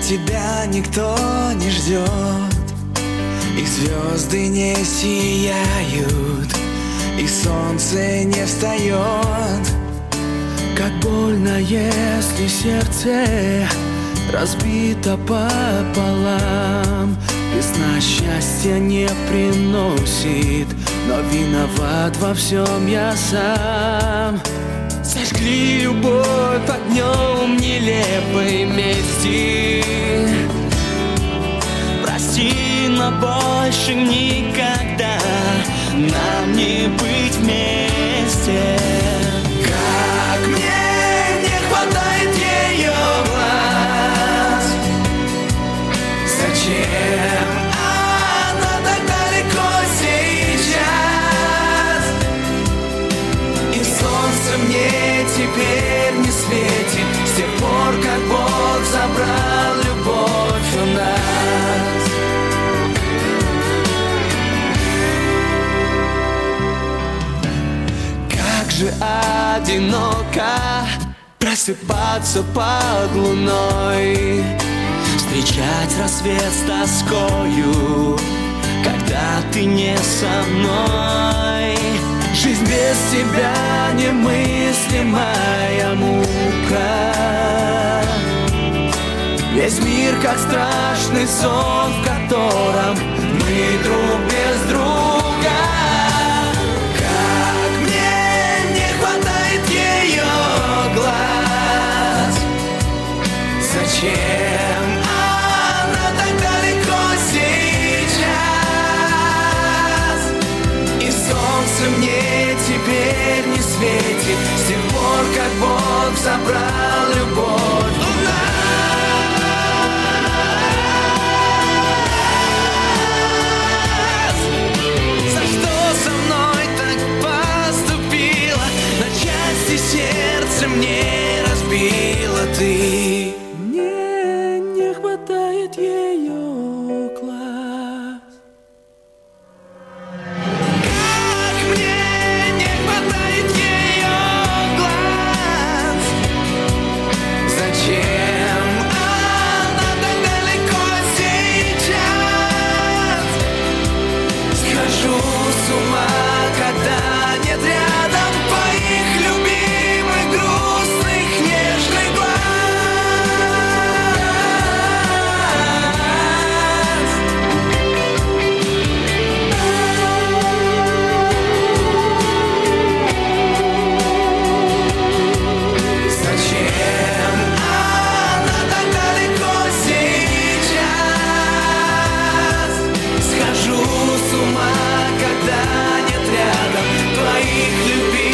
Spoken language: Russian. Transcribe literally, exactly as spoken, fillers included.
тебя никто не ждет, и звезды не сияют, и солнце не встает. Как больно, если сердце разбито пополам. Весна счастья не приносит, но виноват во всем я сам. Сожгли любовь огнем нелепой мести. Прости, но больше никогда нам не быть вместе. Как мне не хватает ее глаз. Зачем она так далеко сейчас? И солнце мне теперь не светит с тех пор, как Бог забрал любовь у нас. Как же одиноко просыпаться под луной, встречать рассвет с тоскою, когда ты не со мной. Жизнь без тебя немыслимая мука. Весь мир как страшный сон, в котором мы друг без друга. Как мне не хватает ее глаз. Зачем она так далеко сейчас? И солнце мне теперь не светит с тех пор, как Бог забрал любовь у нас. За что со мной так поступила? На части сердце мне разбила ты. Мне не хватает ее глаз. Как мне не хватает ее глаз. Зачем она так далеко сейчас? Схожу с ума, когда нет рядом твоих любимых, грустных, нежных глаз. Зачем она так далеко сейчас? Схожу с ума, когда нет рядом твоих любимых.